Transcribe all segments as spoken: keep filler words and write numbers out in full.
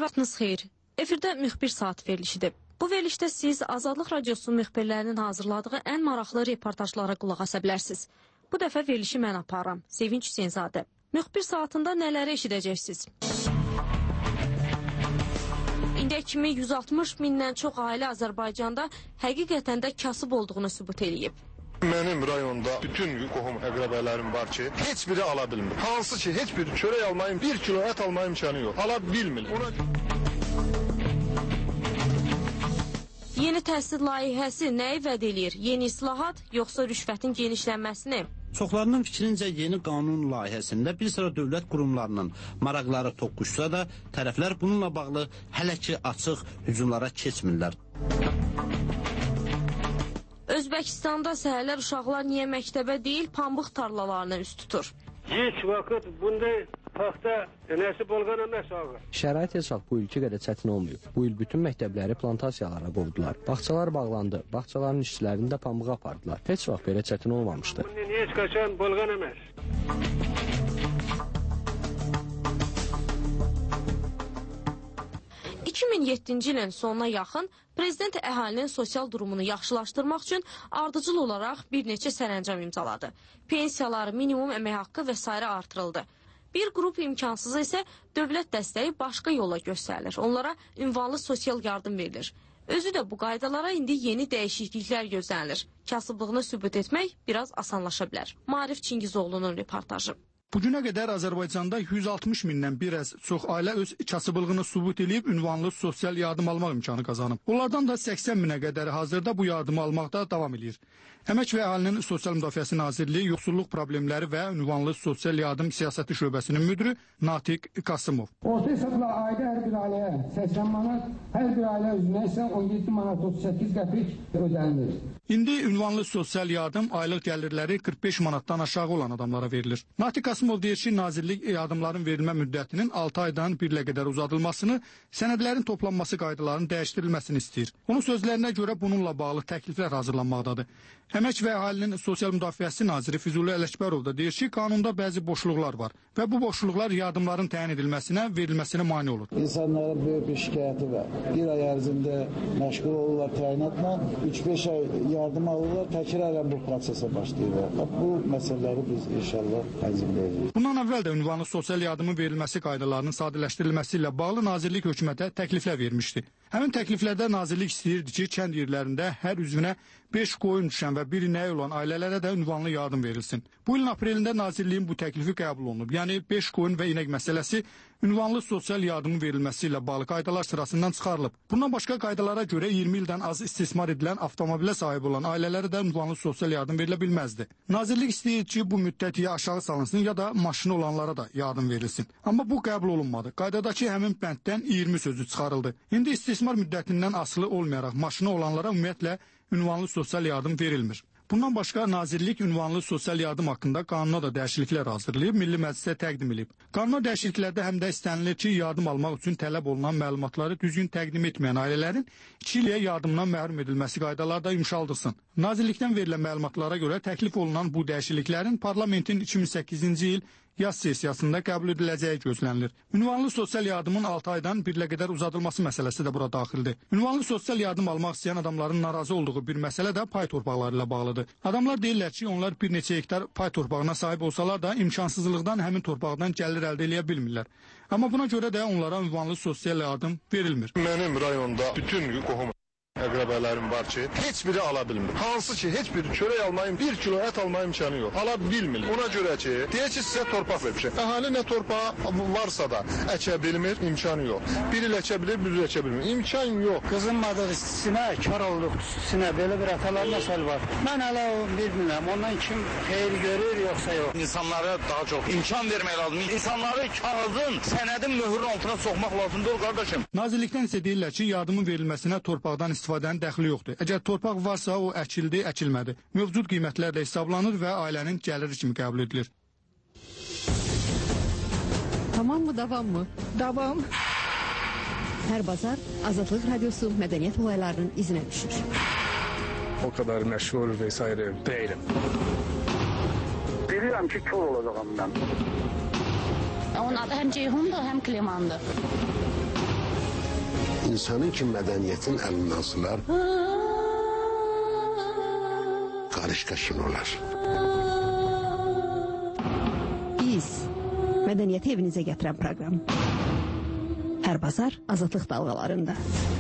Vaxtınız xeyir. Efirdə müxbir saat verilişidir. Bu verilişdə siz Azadlıq Radiosu müxbirlərinin hazırladığı ən maraqlı reportajlara qulaq asa bilərsiniz. Bu dəfə verilişi mən aparıram. Sevinç Hüseynzadə. Müxbir saatında nələri eşidəcəksiniz? İndiyə kimi yüz altmış mindən çox ailə Azərbaycanda həqiqətən də kasıb olduğunu sübut edib. Mənim rayonda bütün qohum əqrəbələrim var ki, heç biri ala bilmir. Hansı ki, heç bir çörək almayın, bir kilo ət alma imkanı yox. Ala bilmir. Ona... Yeni təhsil layihəsi nəyi vəd edir? Yeni islahat, yoxsa rüşvətin genişlənməsini? Çoxlarının fikrincə yeni qanun layihəsində bir sıra dövlət qurumlarının maraqları toqquşsa da, tərəflər bununla bağlı hələ ki açıq hücumlara keçmirlər. Özbəkistanda səhərlər uşaqlar niyə məktəbə deyil, pambıq tarlalarına üst tutur? Heç vaxt bunda paxta nəsib olğan əməs ağa. Şərait heç vaxt bu ilki qədər çətin olmuyor. Bu il bütün məktəbləri plantasiyalara qovdular. Bağçalar bağlandı. Bağçaların işçilərini də pambığa apardılar. Heç vaxt belə çətin olmamışdı. Bunun heç qaçan bolğan əməs. iki min yeddinci ilin sonuna yaxın prezident əhalinin sosial durumunu yaxşılaşdırmaq üçün ardıcıl olaraq bir neçə sərəncam imzaladı. Pensiyaları, minimum əmək haqqı və s. artırıldı. Bir qrup imkansızı isə dövlət dəstəyi başqa yola göstərilir. Onlara ünvanlı sosial yardım verilir. Özü də bu qaydalara indi yeni dəyişikliklər gözlənilir. Kasıblığını sübut etmək biraz asanlaşa bilər. Maarif Çingizoğlu'nun reportajı. Bugünə qədər Azərbaycanda yüz altmış mindən bir az çox ailə öz kasıblığını sübut edib ünvanlı sosial yardım almaq imkanı qazanıb. Onlardan da səksən minə qədəri hazırda bu yardımı almaqda davam edir. Əmək və Əhalinin Sosial Müdafiəsi Nazirliyi Yoxsulluq Problemləri və Ünvanlı Sosial Yardım Siyasəti Şöbəsinin müdürü Natiq Qasımov. Orta hesabla ayda hər bir ailəyə səksən manat, hər bir ailə üzrə isə on yeddi manat otuz səkkiz qəpik ödənilir. İndi ünvanlı sosial yardım aylıq gəlirləri qırx beş manatdan aşağı olan adamlara verilir. Natiq Qasımov deyir ki, nazirlik yardımların verilmə müddətinin altı aydan bir ilə qədər uzadılmasını, sənədlərin toplanması qaydalarının dəyişdirilməsini istəyir. Onun sözlərinə görə bununla bağlı təkliflər hazırlanmaqdadır. Əmək və Əhalinin Sosial Müdafiəsi Naziri Füzuli Ələkbərov da deyir ki, qanunda bəzi boşluqlar var və bu boşluqlar yardımların təyin edilməsinə, verilməsinə mane olur. İnsanların böyük bir şikayəti var. Bir ay ərzində məşğul olurlar təyinatla, üç beş ay yardım alırlar, təkrarən bu prosesə başlayırlar. Bu məsələləri biz inşallah tənzimləyəcəyik. Bundan əvvəl də ünvanlı sosial yardımın verilməsi qaydalarının sadələşdirilməsi ilə bağlı nazirlik hökumətə təkliflər vermişdi. Həmin təkliflərdə nazirlik istəyirdi ki, kənd yerlərində hər üzvünə beş qoyun düşən və bir inəyi olan ailələrə də ünvanlı yardım verilsin. Bu ilin aprelində nazirliyin bu təklifi qəbul olunub. Yəni beş qoyun və inək məsələsi ünvanlı sosial yardımın verilməsi ilə bağlı qaydalar sırasından çıxarılıb. Bundan başqa qaydalara görə iyirmi ildən az istismar edilən avtomobilə sahib olan ailələrə də ünvanlı sosial yardım verilə bilməzdi. Nazirlik istəyir ki, bu müddət ya aşağı salınsın, ya da maşını olanlara da yardım verilsin. Amma bu qəbul olunmadı. Qaydadakı həmin bənddən iyirmi sözü çıxarıldı. İndi istismar müddətindən asılı olmayaraq maşını olanlara ümumiyyətlə ünvanlı sosial yardım verilmir. Bundan başqa nazirlik ünvanlı sosial yardım haqqında qanuna da dəyişikliklər hazırlayıb, Milli Məclisə təqdim edib. Qanuna dəyişikliklərdə həm də istənilir ki, yardım almaq üçün tələb olunan məlumatları düzgün təqdim etməyən ailələrin iki illiyə yardımdan məhrum edilməsi qaydaları da yumşaldırsın. Nazirlikdən verilən məlumatlara görə təklif olunan bu dəyişikliklərin parlamentin iki min səkkizinci il yaz sessiyasında qəbul ediləcəyi gözlənilir. Ünvanlı sosial yardımın altı aydan bir ilə qədər uzadılması məsələsi də bura daxildir. Ünvanlı sosial yardım almaq istəyən adamların narazı olduğu bir məsələ də pay torpaqları ilə bağlıdır. Adamlar deyirlər ki, onlar bir neçə hektar pay torpağına sahib olsalar da imkansızlıqdan həmin torpaqdan gəlir əldə edə bilmirlər. Amma buna görə də onlara ünvanlı sosial yardım verilmir. Mənim rayonda bütün qohum əqrəbələrim var ki, heç biri ala bilmir. Hansı ki, heç bir çörək almayın, bir kilo ət alma imkanı yox. Ala bilmir. Ona görə ki, deyək ki, sizə torpaq vermişəm. Əhali nə torpağı varsa da əkə bilmir, imkanı yox. Bir il əkə bilir, bir il əkə bilmir. İmkan yox. Qızınmadığı istisinə, kar olduq istisinə belə bir atalar məsəl var. Mən hələ bilmirəm, ondan kim xeyir görür, yoxsa yox. İnsanlara daha çox imkan vermək lazım. İnsanları kağızın, sənədin möhürün altına soxmaq lazımdır, qardaşım. Nazirlikdən isə deyirlər ki, yardımın verilməsinə torpaqdan istifadənin dəxli yoxdur. Əgər torpaq varsa, o əkildi, əkilmədi. Mövcud qiymətlərlə hesablanır və ailənin gəliri kimi qəbul edilir. Tamam mı, davam mı? Davam. Hər bazar Azadlıq Radiosu mədəniyyət olaylarının izinə düşür. O kadar məşhur vesaire değilim. Bilirəm ki, kör olacağım mən. Onun adı həm Ceyhundur, həm Klimandır. insanın ki mədəniyyətin əlindən asılar, qarışqa kimi olar. Biz, mədəniyyəti evinizə gətirən proqram. Hər bazar Azadlıq dalğalarında.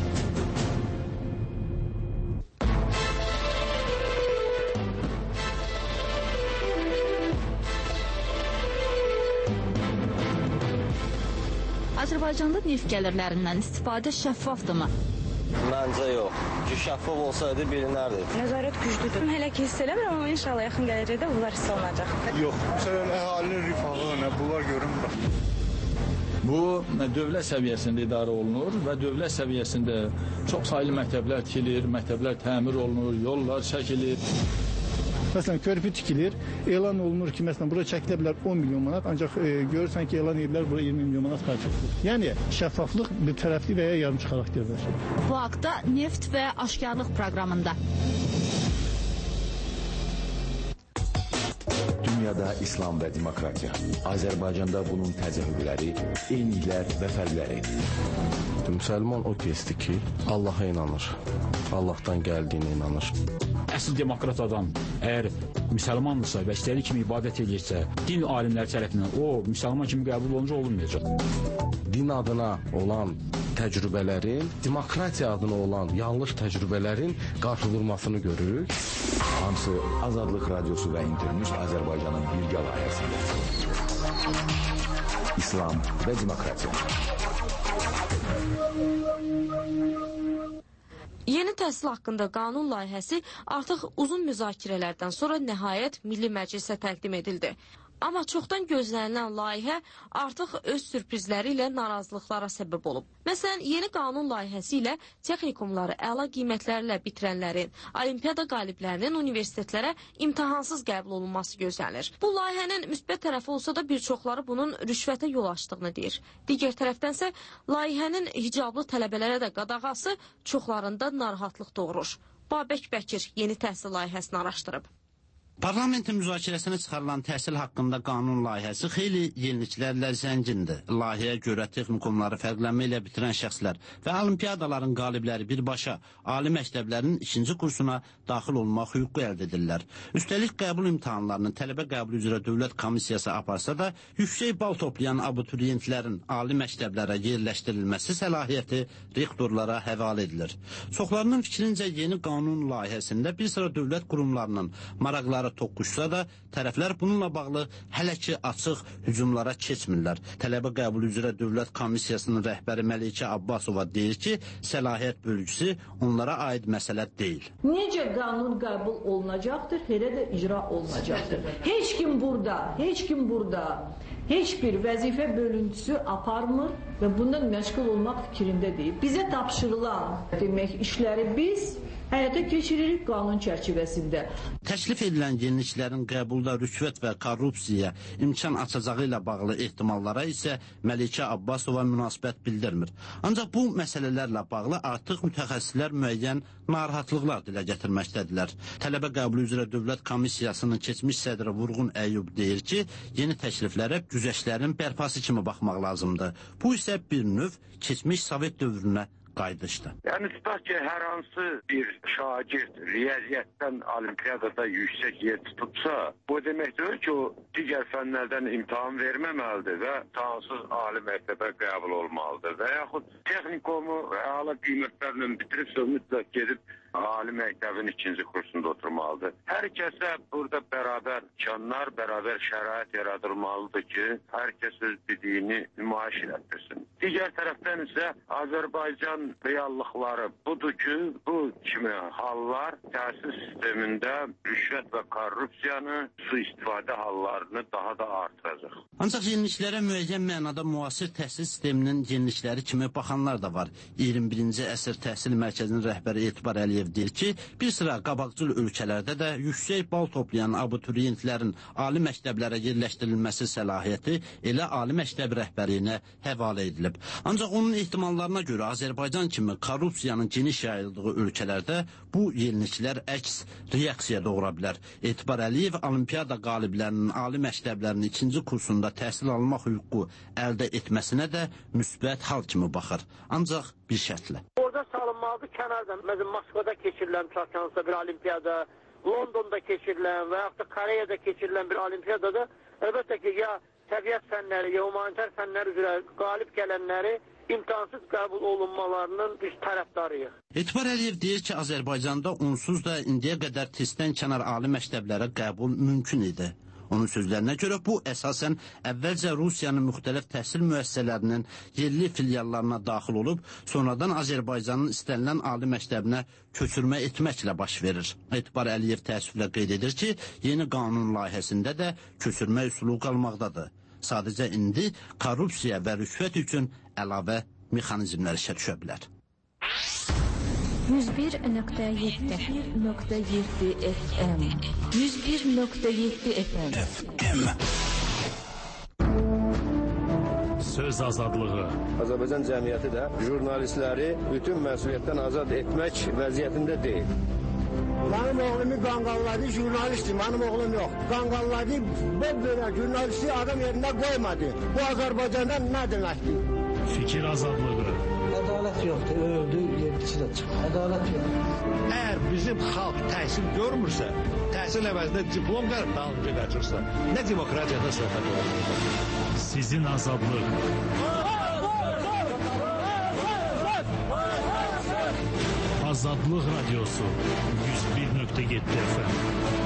Azərbaycanda neft gəlirlərindən istifadə şəffafdırmı? Məncə yox. Ki, şəffaf olsaydı bilinərdi. Nəzarət güclüdür. Hələ ki hiss eləmirəm, amma inşallah yaxın gələcəkdə bunlar hiss olunacaq. Yox, məsələn, əhalinin rifahı, bunlar görünmür. Bu, dövlət səviyyəsində idarə olunur və dövlət səviyyəsində çox saylı məktəblər tikilir, məktəblər təmir olunur, yollar çəkilir. Məsələn, körpü tikilir, elan olunur ki, məsələn, bura çəkilə bilər on milyon manat, ancaq e, görürsən ki, elan edirlər, bura iyirmi milyon manat xərclənir. Yəni, şəffaflıq bir tərəfli və ya yarımçı xarakterdir. Bu haqda Neft və Aşkarlıq proqramında. Dünyada İslam və demokratiya. Azərbaycanda bunun təzahürləri, eyniliklər və fərqləri. Müsəlman o kəsdir ki, Allaha inanır, Allahdan gəldiyinə inanır. Əsl demokrat adam əgər müsəlmandırsa və istədiyi kimi ibadət edirsə, din alimləri tərəfindən o müsəlman kimi qəbul olunca olunmayacaq. Din adına olan təcrübələrin, demokratiya adına olan yanlış təcrübələrin qarşıdurmasını görürük. Hamısı Azadlıq Radiosu və İnternews Azərbaycanın birgə layihəsində. İslam və demokratiya. Yeni təhsil haqqında qanun layihəsi artıq uzun müzakirələrdən sonra nəhayət Milli Məclisə təqdim edildi. Amma çoxdan gözlənilən layihə artıq öz sürprizləri ilə narazılıqlara səbəb olub. Məsələn, yeni qanun layihəsi ilə texnikumları əla qiymətlərlə bitirənlərin, olimpiada qaliblərinin universitetlərə imtahansız qəbul olunması gözlənilir. Bu layihənin müsbət tərəfi olsa da bir çoxları bunun rüşvətə yol açdığını deyir. Digər tərəfdənsə, layihənin hicablı tələbələrə də qadağası çoxlarında narahatlıq doğurur. Babək Bəkir yeni təhsil layihəsini araşdırıb. Parlamentin müzakirəsinə çıxarılan təhsil haqqında qanun layihəsi xeyli yeniliklərlə zəngindir. Layihəyə görə texnikumları fərqlənmə ilə bitirən şəxslər və olimpiadaların qalibləri birbaşa ali məktəblərin ikinci kursuna daxil olmaq hüququ əldə edirlər. Üstəlik qəbul imtahanlarının tələbə qəbulu üzrə dövlət komissiyası aparsa da, yüksək bal toplayan abituriyentlərin ali məktəblərə yerləşdirilməsi səlahiyyəti rektorlara həvalə edilir. Çoxlarının fikrincə yeni qanun layihəsində bir sıra dövlət qurumlarının maraqları toqquşsa da, tərəflər bununla bağlı hələ ki açıq hücumlara keçmirlər. Tələbə qəbulu üzrə dövlət komissiyasının rəhbəri Məlikə Abbasova deyir ki, səlahiyyət bölgüsü onlara aid məsələ deyil. Necə qanun qəbul olunacaqdır, elə də icra olunacaqdır. Heç kim burada, heç kim burada heç bir vəzifə bölüntüsü aparmır və bundan məşğul olmaq fikrində deyil. Bizə tapşırılan demək işləri biz həyata keçiririk qanun çərçivəsində. Təklif edilən yeniliklərin qəbulda rüşvət və korrupsiyaya imkan açacağı ilə bağlı ehtimallara isə Məlikə Abbasova münasibət bildirmir. Ancaq bu məsələlərlə bağlı artıq mütəxəssislər müəyyən narahatlıqlar dilə gətirməkdədirlər. Tələbə qəbulu üzrə dövlət komissiyasının keçmiş sədri Vurğun Əyyub deyir ki, yeni təkliflərə güzəştlərin bərpası kimi baxmaq lazımdır. Bu isə bir növ keçmiş Sovet dövrünə qayıdışdır. Yəni tutaq ki, hər hansı bir şagird riyaziyyatdan olimpiyadada yüksək yer tutubsa, bu deməkdir ki, o digər fənlərdən imtahan verməməlidir və imtahansız ali məktəbə qəbul olmalıdır və yaxud texnikomu əla qiymətlərlə bitiribsə mütləq gedib ali məktəbin ikinci kursunda oturmalıdır. Hər kəsə burada bərabər imkanlar, bərabər şərait yaradılmalıdır ki, hər kəs öz dediyini nümayiş etdirsin. Digər tərəfdən isə Azərbaycan reallıqları budur ki, bu kimi hallar təhsil sistemində rüşvət və korrupsiyanı, sui-istifadə hallarını daha da artıracaq. Ancaq yeniliklərə müəyyən mənada müasir təhsil sisteminin yenilikləri kimi baxanlar da var. iyirmi birinci əsr təhsil mərkəzinin rəhbəri Etibar Əliyev deyir ki, bir sıra qabaqcıl ölkələrdə də yüksək bal toplayan abituriyentlərin ali məktəblərə yerləşdirilməsi səlahiyyəti elə ali məktəb rəhbərliyinə həvalə edilib. bildirib. Ancaq onun ehtimallarına görə Azərbaycan kimi korrupsiyanın geniş yayıldığı ölkələrdə bu yeniliklər əks reaksiya doğura bilər. Etibar Əliyev Olimpiada qaliblərinin ali məktəblərinin ikinci kursunda təhsil almaq hüququ əldə etməsinə də müsbət hal kimi baxır. Ancaq bir şərtlə. Orada salınmalıdır kənardan. Məsələn, Moskvada keçirilən hansısa bir olimpiyada, Londonda keçirilən və yaxud da Koreyada keçirilən bir olimpiyadada əlbəttə ki, ya təbiət fənləri, ya humanitar fənlər üzrə qalib gələnləri imkansız qəbul olunmalarının biz tərəfdarıyıq. Etibar Əliyev deyir ki, Azərbaycanda onsuz da indiyə qədər testdən kənar ali məktəblərə qəbul mümkün idi. Onun sözlərinə görə bu əsasən əvvəlcə Rusiyanın müxtəlif təhsil müəssisələrinin yerli filiallarına daxil olub, sonradan Azərbaycanın istənilən ali məktəbinə köçürmə etməklə baş verir. Etibar Əliyev təəssüflə qeyd edir ki, yeni qanun layihəsində də köçürmə üsulu qalmaqdadır. Sadəcə indi korrupsiya və rüşvət üçün əlavə mexanizmlər işə düşə bilər. yüz bir nöqtə yeddi nöqtə yeddi F M yüz bir nöqtə yeddi F M Söz azadlığı. Azərbaycan cəmiyyəti də jurnalistləri bütün məsuliyyətdən azad etmək vəziyyətində deyil. Benim oğlumu qanqalladı, jurnalistdir, benim oğlum yox. Qanqalladı, böyle jurnalisti adam yerine koymadı. Bu Azərbaycandan ne deməkdir? Fikir azadlığı. Ədalət yoxdur, öldü, yedisi də çıxır. Ədalət yoxdur. Əgər bizim xalq təhsil görmürsə, təhsil əvəzində diplom dalınca qaçırsa, nə demokratiyada söhbət olur? Sizin azadlıq. Azadlıq Radyosu yüz bir nöqtə yeddi F M.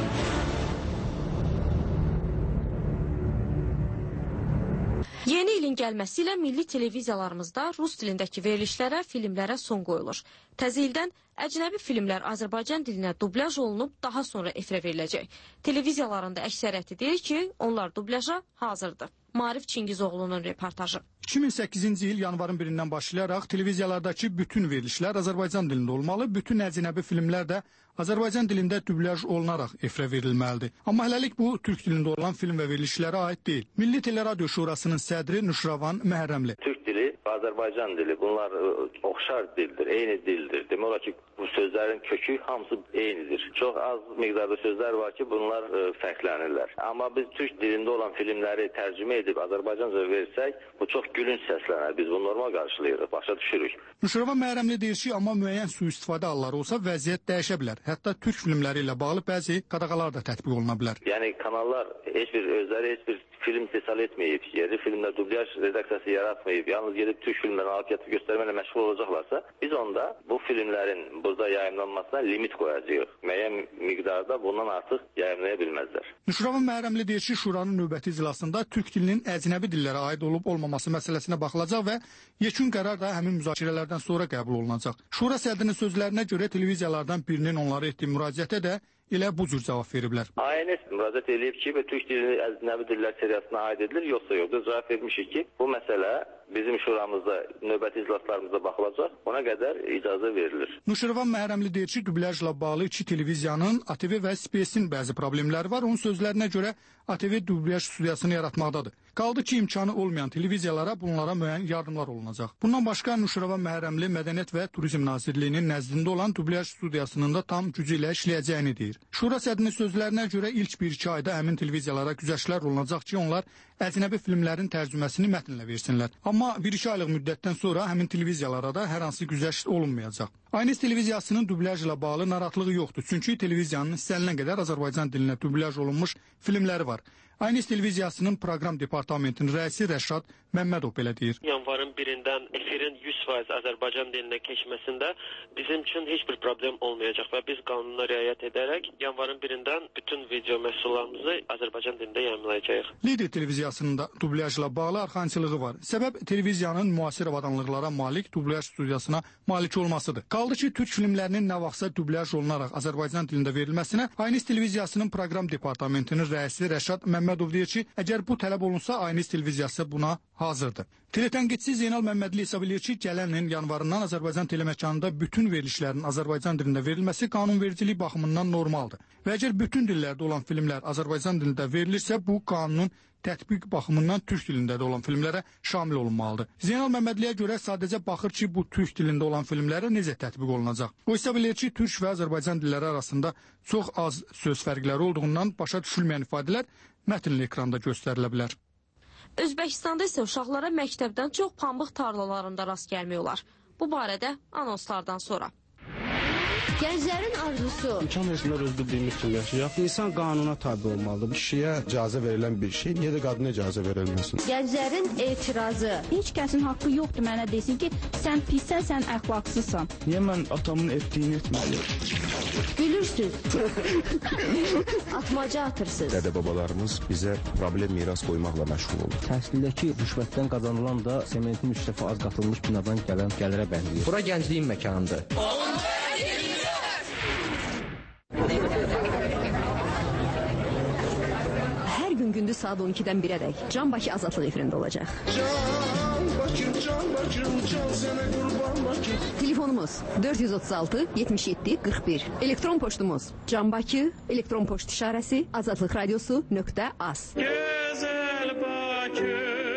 Yeni ilin gəlməsi ilə milli televiziyalarımızda rus dilindəki verilişlərə, filmlərə son qoyulur. Təzə ildən əcnəbi filmlər Azərbaycan dilinə dublyaj olunub daha sonra efirə veriləcək. Televiziyalarında əksəriyyəti deyir ki, onlar dublaja hazırdır. Marif Çingizoğlu'nun reportajı. iki min səkkizinci il yanvarın birindən başlayaraq televiziyalardakı bütün verilişlər Azərbaycan dilində olmalı, bütün əcnəbi filmlər də Azərbaycan dilində dublyaj olunaraq efirə verilməlidir. Amma hələlik bu türk dilində olan film və verilişlərə aid deyil. Milli Teleradyo Şurasının sədri Nuşravan Məhərrəmli. Türk dili, Azərbaycan dili, bunlar oxşar dildir, eyni dildir. Demək olar ki, bu sözlərin kökü hamısı eynidir. Çox az miqdarda sözlər var ki, bunlar fərqlənirlər. Amma biz türk dilində olan filmləri tərcümə edib Azərbaycanca versək, bu çox gülünc səslənər. Biz bunu normal qarşılayırıq, başa düşürük. Nuşravan Məhərrəmli deyir ki, amma müəyyən sui-istifadə halları olsa vəziyyət dəyişə bilər. Hətta türk filmləri ilə bağlı bəzi qadağalar da tətbiq oluna bilər. Yəni kanallar heç bir özləri heç bir film istehsal etməyib, yerli filmlər dublyaj redaksiyası yaratmayıb, yalnız gedib türk filmlərini alıp gətirib göstərməklə məşğul olacaqlarsa, biz onda bu filmlərin burada yayımlanmasına limit qoyacağıq. Müəyyən miqdarda bundan artıq yayımlaya bilməzlər. Nuşravan Məhərrəmli deyir ki, Şuranın növbəti iclasında türk dilinin əcnəbi dillərə aid olub olmaması məsələsinə baxılacaq və yekun qərar da həmin müzakirələrdən sonra qəbul olunacaq. Şura sədrinin sözlərinə görə televiziyalardan birinin onlara etdiyi müraciətə də elə bu cür cavab veriblər. A N S müraciət edib ki, və türk dilini əcnəbi dillər seriyasına aid edilir, yoxsa yoxdur. Cavab vermişik ki, bu məsələ bizim şuramızda, növbəti iclaslarımızda baxılacaq, ona qədər icazə verilir. Nuşravan Məhərrəmli deyir ki, dublyajla bağlı iki televiziyanın A T V və S P S-in bəzi problemləri var. Onun sözlərinə görə A T V dublyaj studiyasını yaratmaqdadır. Qaldı ki, imkanı olmayan televiziyalara bunlara müəyyən yardımlar olunacaq. Bundan başqa Nuşravan Məhərrəmli Mədəniyyət və Turizm Nazirliyinin nəzdində olan dublyaj studiyasının da tam gücü ilə işləyəcəyini deyir. Şura sədrinin sözlərinə görə ilk bir-iki ayda həmin televiziyalara güzəştlər olunacaq ki, onlar əcnəbi filmlərin tərcüməsini mətnlə versinlər. Amma bir-iki aylıq müddətdən sonra həmin televiziyalara da hər hansı güzəşt olunmayacaq. A N S televiziyasının dublyajla bağlı narahatlığı yoxdur. Çünki televiziyanın istənilən qədər Azərbaycan dilinə dublyaj olunmuş filmləri var. A N S televiziyasının proqram departamentinin rəisi Rəşad Məmmədov belə deyir. Yanvarın birindən efirin yüz faiz Azərbaycan dilinə keçməsində bizim üçün heç bir problem olmayacaq və biz qanuna riayət edərək yanvarın birindən bütün video məhsullarımızı Azərbaycan dilində yayımlayacağıq. Lider televiziyasının da dublyajla bağlı arxancılığı var. Səbəb televiziyanın müasir avadanlıqlara malik dublyaj studiyasına malik olmasıdır. Qaldı ki, türk filmlərinin nə vaxtsa dublyaj olunaraq Azərbaycan dilində verilməsinə A N S televiziyasının proqram departamentinin rəisi Rəşad Məmmədov deyir ki, əgər bu tələb olunsa A N S televiziyası buna hazırdır. Teletənqidçi Zeynal Məmmədli hesab edir ki, gələn ilin yanvarından Azərbaycan teleməkanında bütün verilişlərin Azərbaycan dilində verilməsi qanunvericilik baxımından normaldır. Və əgər bütün dillərdə olan filmlər Azərbaycan dilində verilirsə, bu qanunun tətbiq baxımından türk dilində də olan filmlərə şamil olunmalıdır. Zeynal Məmmədliyə görə sadəcə baxır ki, bu türk dilində olan filmlərə necə tətbiq olunacaq. O hesab edir ki, türk və Azərbaycan dilləri arasında çox az söz fərqləri olduğundan başa düşülməyən ifadələr mətnli ekranda göstərilə bilər. Özbəkistanda isə uşaqlara məktəbdən çox pambıq tarlalarında rast gəlmək olar. Bu barədə anonslardan sonra. Gənclərin arzusu. İmkan versinlər öz bildiyimiz kimi yaşayaq. İnsan qanuna tabi olmalıdır. Kişiyə icazə verilən bir şey, niyə də qadına icazə verilməsin? Gənclərin etirazı. Heç kəsin haqqı yoxdur mənə desin ki, sən pissən, sən əxlaqsızsan. Niyə mən atamın etdiyini etməliyim? Gülürsüz. Atmaca atırsınız. Dədə-babalarımız bizə problem miras qoymaqla məşğul olur. Təhsildəki rüşvətdən qazanılan da sementin üç dəfə az qatılmış binadan gələn gəlirə bənzəyir. Bura gəncliyin məkanıdır. Hər gün gündüz saat on ikidən birədək Can Bakı Azadlıq efirində olacaq. Can Bakım, Can Bakım, Can sənə qurban Bakı. Telefonumuz dörd yüz otuz altı yetmiş yeddi qırx bir. Elektron poçtumuz Can Bakı, elektron poçt işarəsi azadlıq radiosu nöqtə az. Gözəl Bakı.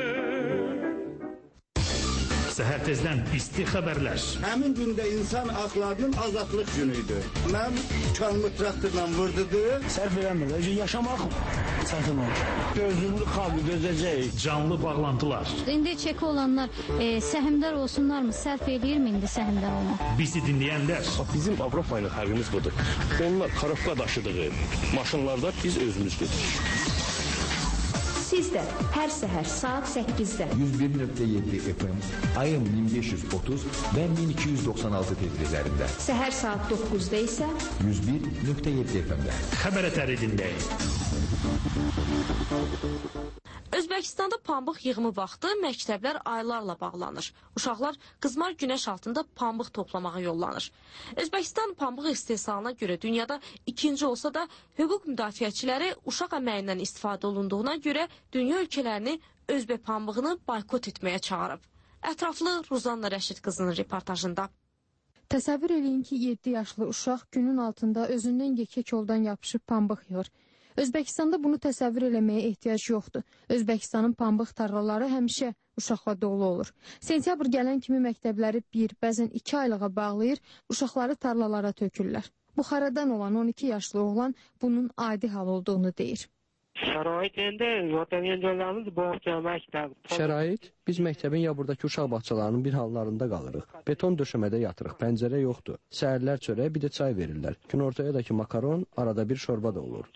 Səhər tezdən isti xəbərlər. Həmin gündə insan haqlarının azadlıq günüydü. Mən kanlı traktorla vurdudu. Sərf eləmir, yaşamaq çətin olur. Gözümlü xalqı gözəcək. Canlı bağlantılar. İndi çeki olanlar e, səhmdar olsunlarmı? Sərf eləyirmi indi səhmdar olmaq? Bizi dinləyənlər. Bizim Avropa ilə fərqimiz budur. Onlar karofka daşıdığı maşınlarda biz özümüz gedirik. Siz də hər səhər saat səkkizdə yüz bir nöqtə yeddi F M, ayın min beş yüz otuz və min iki yüz doxsan altı tezliklərində. Səhər saat doqquzda isə yüz bir nöqtə yeddi F M-də. Xəbər ətəri dinləyin. Özbəkistanda pambıq yığımı vaxtı məktəblər aylarla bağlanır. Uşaqlar qızmar günəş altında pambıq toplamağa yollanır. Özbəkistan pambıq istehsalına görə dünyada ikinci olsa da hüquq müdafiəçiləri uşaq əməyindən istifadə olunduğuna görə dünya ölkələrini özbək pambığını boykot etməyə çağırıb. Ətraflı Ruzanna Rəşid qızının reportajında. Təsəvvür eləyin ki, yeddi yaşlı uşaq günün altında özündən yekə koldan yapışıb pambıq yığır. Özbəkistanda bunu təsəvvür eləməyə ehtiyac yoxdur. Özbəkistanın pambıq tarlaları həmişə uşaqla dolu olur. Sentyabr gələn kimi məktəbləri bir, bəzən iki aylığa bağlayır, uşaqları tarlalara tökürlər. Buxaradan olan on iki yaşlı oğlan bunun adi hal olduğunu deyir. Şəraitində zaten yencələrimiz bağça məktəb. Şərait? Biz məktəbin ya buradakı uşaq bağçalarının bir hallarında qalırıq. Beton döşəmədə yatırıq, pəncərə yoxdur. Səhərlər çörək, bir də çay verirlər. Günortayadakı makaron, arada bir şorba da olur.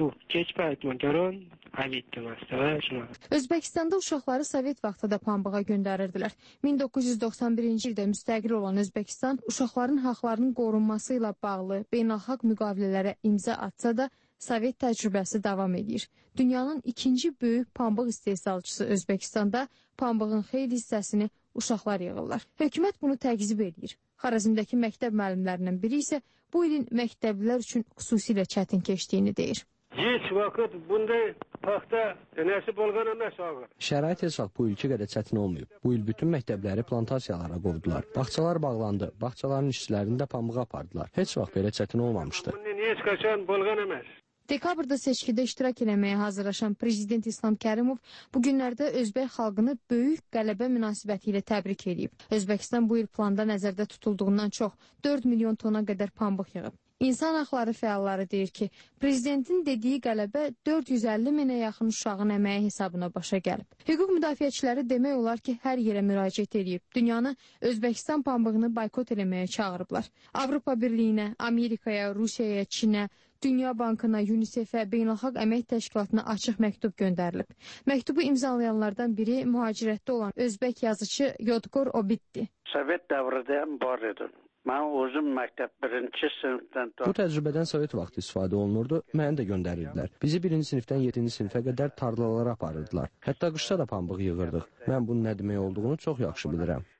Özbəkistanda uşaqları Sovet vaxtı da pambığa göndərirdilər. min doqquz yüz doxsan birinci ildə müstəqil olan Özbəkistan uşaqların haqlarının qorunması ilə bağlı beynəlxalq müqavilələrə imza atsa da Sovet təcrübəsi davam edir. Dünyanın ikinci böyük pambıq istehsalçısı Özbəkistanda pambığın xeyli hissəsini uşaqlar yığırlar. Hökumət bunu təqzib edir. Xarəzmdəki məktəb müəllimlərindən biri isə bu ilin məktəblilər üçün xüsusilə çətin keçdiyini deyir. Heç vaxt bunda paxta nəsib olğan emas ağır. Şərait heç vaxt bu ilki qədər çətin olmayıb. Bu il bütün məktəbləri plantasiyalara qovdular. Bağçalar bağlandı. Bağçaların işçilərini də pambığa apardılar. Heç vaxt belə çətin olmamışdı. Heç qaçan bolğan emas. Dekabrda seçkidə iştirak eləməyə hazırlaşan Prezident İslam Kərimov bu günlərdə Özbək xalqını böyük qələbə münasibəti ilə təbrik edib. Özbəkistan bu il planda nəzərdə tutulduğundan çox dörd milyon tona qədər pambıq yığıb. İnsan haqları fəalları deyir ki, prezidentin dediyi qələbə dörd yüz əlli minə yaxın uşağın əməyi hesabına başa gəlib. Hüquq müdafiəçiləri demək olar ki, hər yerə müraciət edib. Dünyanı Özbəkistan pambığını boykot eləməyə çağırıblar. Avropa Birliyinə, Amerikaya, Rusiyaya, Çinə, Dünya Bankına, UNICEF-ə, Beynəlxalq Əmək Təşkilatına açıq məktub göndərilib. Məktubu imzalayanlardan biri mühacirətdə olan Özbək yazıcı Yodgor Obiddir. Sovet dövründə var idi. Mən özüm məktəb birinci sinifdən... Bu təcrübədən Sovet vaxtı istifadə olunurdu, məni də göndərirdilər. Bizi birinci sinifdən yeddinci sinifə qədər tarlalara aparırdılar. Hətta qışda da pambıq yığırdıq. Mən bunun nə demək olduğunu çox yaxşı bilirəm.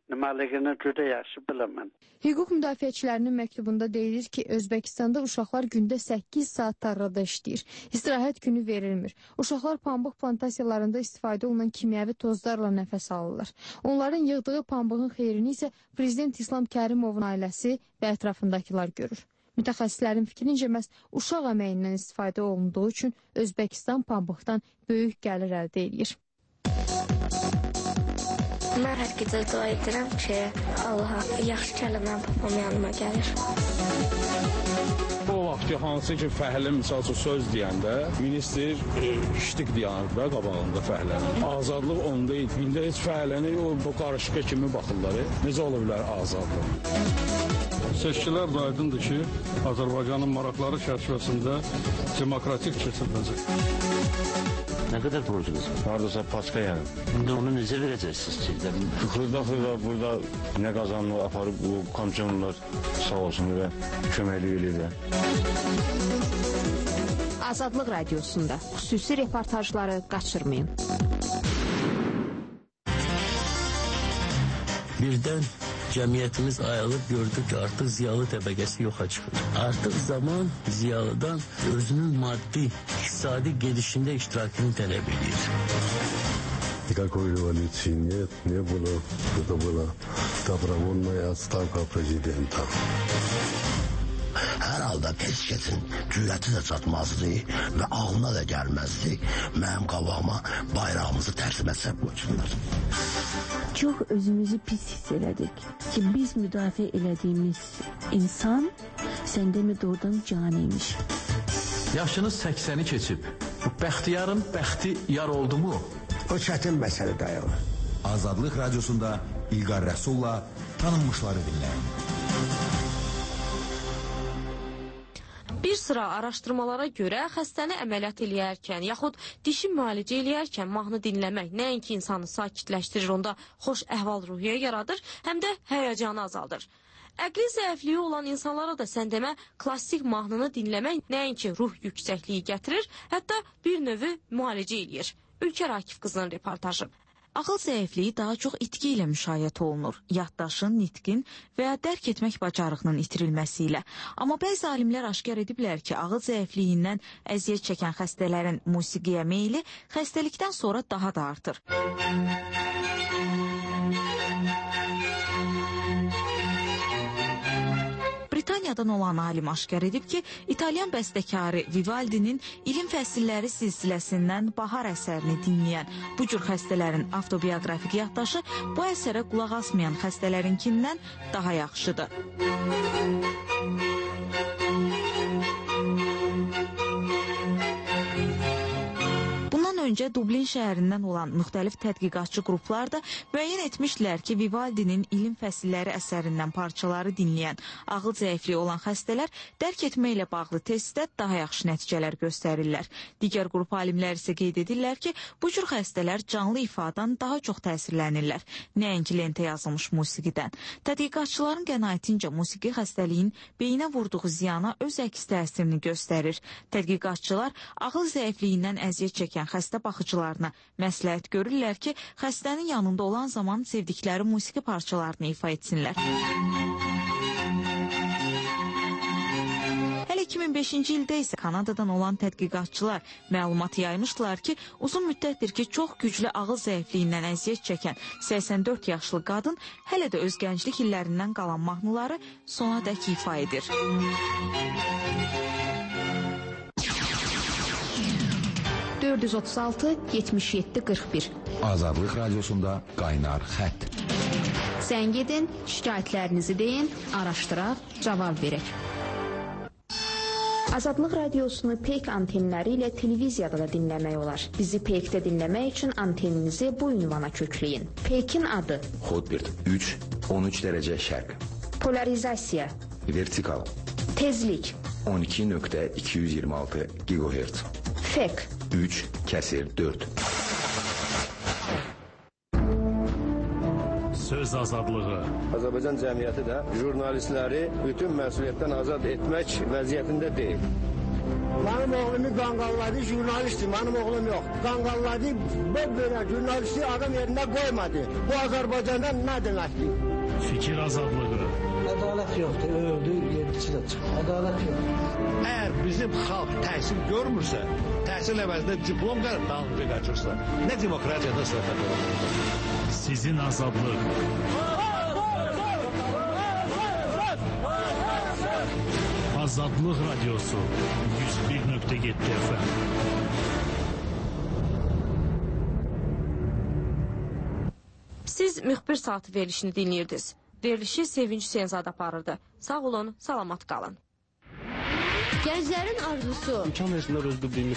Nimaligini juda yaxshi bilaman. Hüquq müdafiəçilərinin məktubunda deyilir ki, Özbəkistanda uşaqlar gündə səkkiz saat tarlada işləyir. İstirahət günü verilmir. Uşaqlar pambıq plantasiyalarında istifadə olunan kimyəvi tozlarla nəfəs alırlar. Onların yığdığı pambığın xeyrini isə Prezident İslam Kərimovun ailəsi və ətrafındakılar görür. Mütəxəssislərin fikrincə məhz uşaq əməyindən istifadə olunduğu üçün Özbəkistan pambıqdan böyük gəlir əldə edir. Mən hər gecə dua edirəm ki, Allaha yaxşı kəlməm papam yanıma gəlir. O vaxt ki, hansı ki, fəhlə misal üçün söz deyəndə, ministr ştik deyənir də qabağında fəhlənin. Azadlıq onda idi. İndi heç fəhləni o bu qarışıqa kimi baxırlar. Necə ola bilər azadlıq? Seçkilər də aydındır ki, Azərbaycanın maraqları çərçivəsində demokratik keçiriləcək. Nə qədər borcunuz var? Haradasa paçka yəni. İndi onu necə verəcəksiniz ki? Xırda-xırda burada nə qazanını aparıb bu komşonlar sağ olsun və köməklik edirlər. Azadlıq radiosunda xüsusi reportajları qaçırmayın. Birdən cəmiyyətimiz ayılıb gördü ki, artıq ziyalı təbəqəsi yoxa çıxır. Artıq zaman ziyalıdan özünün maddi, iqtisadi gedişində iştirakını tələb edir. Никакой революции нет, не было. Это была добровольная отставка президента. Hər halda heç kəsin cürəti də çatmazdı və ağlına da gəlməzdi. Mənim qabağıma bayrağımızı tərsimə səb qoysunlar. Çox özümüzü pis hiss elədik ki, biz müdafiə elədiyimiz insan səndə mi doğrudan caniymiş. Yaşınız səksəni keçib. Bu bəxtiyarın bəxti yar oldu mu? O çətin məsələ dayalı. Azadlıq radiosunda İlqar Rəsulla tanınmışları dinləyin. Bir sıra araşdırmalara görə xəstəni əməliyyat eləyərkən yaxud dişi müalicə eləyərkən mahnı dinləmək nəinki insanı sakitləşdirir, onda xoş əhval-ruhiyyə yaradır, həm də həyəcanı azaldır. Əqli zəifliyi olan insanlara da sən demə klassik mahnını dinləmək nəinki ruh yüksəkliyi gətirir, hətta bir növü müalicə eləyir. Ülkər Akif qızının reportajı. Ağıl zəifliyi daha çox itki ilə müşayiət olunur, yaddaşın, nitqin və ya dərk etmək bacarığının itirilməsi ilə. Amma bəzi alimlər aşkar ediblər ki, ağıl zəifliyindən əziyyət çəkən xəstələrin musiqiyə meyli xəstəlikdən sonra daha da artır. Britaniyadan olan alim aşkar edib ki, İtalyan bəstəkarı Vivaldinin İlim fəsilləri silsiləsindən Bahar əsərini dinləyən bu cür xəstələrin avtobioqrafik yaddaşı bu əsərə qulaq asmayan xəstələrinkindən daha yaxşıdır. Öncə Dublin şəhərindən olan müxtəlif tədqiqatçı qruplar da müəyyən etmişlər ki, Vivaldinin İlim fəsilləri əsərindən parçaları dinləyən ağıl zəifliyi olan xəstələr dərk etmə ilə bağlı testdə daha yaxşı nəticələr göstərirlər. Digər qrup alimlər isə qeyd edirlər ki, bu cür xəstələr canlı ifadan daha çox təsirlənirlər, nəinki lentə yazılmış musiqidən. Tədqiqatçıların qənaətincə musiqi xəstəliyin beyinə vurduğu ziyana öz əks təsirini göstərir. Tədqiqatçılar ağıl zəifliyindən əziyyət çəkən xəstə baxıcılarına məsləhət görürlər ki, xəstənin yanında olan zaman sevdikləri musiqi parçalarını ifa etsinlər. Hələ iki min beşinci ildə isə Kanadadan olan tədqiqatçılar məlumat yaymışdılar ki, uzun müddətdir ki, çox güclü ağıl zəifliyindən əziyyət çəkən səksən dörd yaşlı qadın hələ də öz gənclik illərindən qalan mahnıları sona dək ifa edir. dörd yüz otuz altı yetmiş yeddi qırx bir Azadlıq radiosunda qaynar xətt. Zəng edin, şikayətlərinizi deyin, araşdıraq, cavab verək. Azadlıq radiosunu peyk antenləri ilə televiziyada da dinləmək olar. Bizi peykdə dinləmək üçün anteninizi bu ünvana kökləyin. Peykin adı Hotbird üç on üç dərəcə şərq. Polarizasiya Vertikal Tezlik on iki nöqtə iki yüz iyirmi altı gigahertz. Fek üç kəsir dörd. Söz azadlığı. Azərbaycan cəmiyyəti də jurnalistləri bütün məsuliyyətdən azad etmək vəziyyətində deyil. Mənim Benim oğlumu qanqalladı, jurnalistdir, benim oğlum yok. Qanqalladı, bu böyle jurnalisti adam yerine koymadı. Bu Azərbaycanda ne demektir? Fikir azadlığı. Ədalət yoxdur, öldü, yedisi də çıxır. Ədalət yoxdur. Əgər bizim xalq təhsil görmürsə, təhsil əvəzində diplom qərib dalınca qaçırsa, nə demokratiyadan söhbət olur? Sizin azadlıq. Azadlıq Radyosu yüz bir nöqtə yeddi F M. Siz müxbir saatı verilişini dinləyirdiniz. Verilişi Sevinç Hüseynzadə aparırdı. Sağ olun, salamat qalın. Gənclərin arzusu. İmkan versinlər öz bildiyimiz